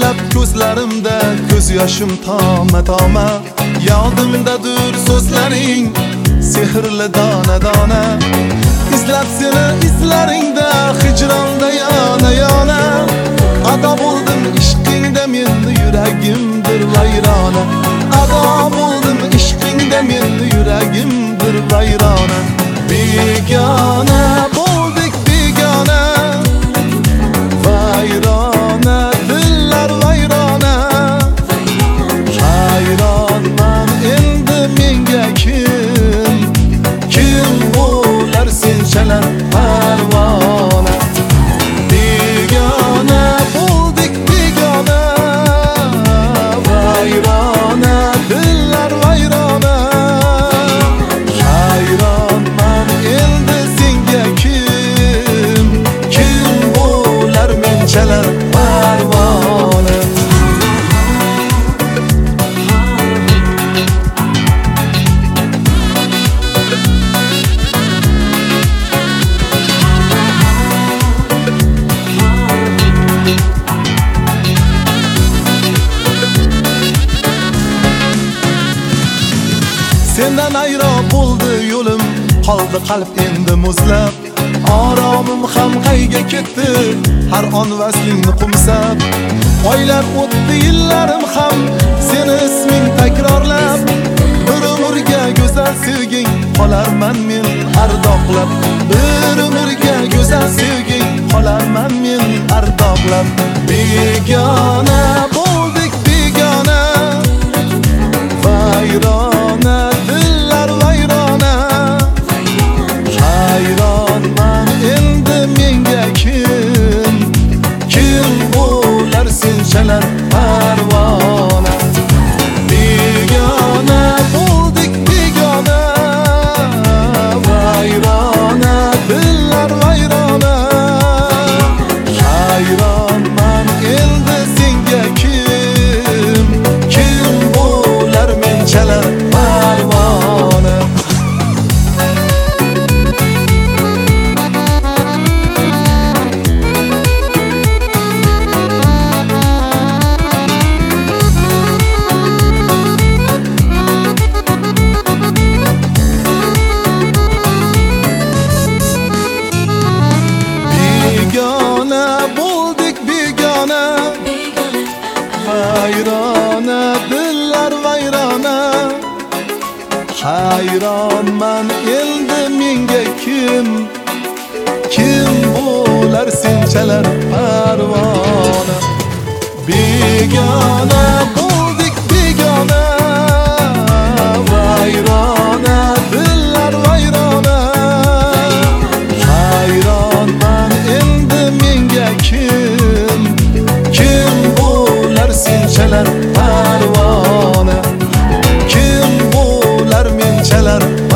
Yoshlab ko'zlarimda ko'z yoshim toma Yodimdadir so'zlaring sehrli dona Izlab seni izlaringda hijronda yana Ado bo'ldim ishqingda meni yuragimdir vayrona Ado bo'ldim ishqingda meni yuragimdir vayrona Begona bo'ldik begona Vayrona dillar vayrona Hayronman endi menga kim bo'lar senchalar parvona Begona bo'ldik begona Vayrona dillar vayrona Hayronman endi senga kim bo'lar menchalar parvona Sendan ayro bo'ldi yo'lim qoldi qalb endi muzlab Oromim ham qayga ketdi har on vaslingni qumsab Oylar o'tdi yillarim ham seni isming takrorlab Bir umrga go'zal sevging qolarman men ardoqlab Bir umrga go'zal sevging qolarman men ardoqlab Begona bo'ldik begona Vayrona dillar vayrona Hayronman endi menga kim bo'lar senchalar parvona Begona bo'ldik begona Vayrona dillar vayrona Hayronman endi senga kim bo'lar menchalar parvona Begona bo'ldik begona Vayrona dillar vayrona Hayronman endi menga kim bo'lar senchalar parvona Begona bo'ldik begona Vayrona dillar vayrona Hayronman endi menga kim bo'lar senchalar parvona Kim bo'lar menchalar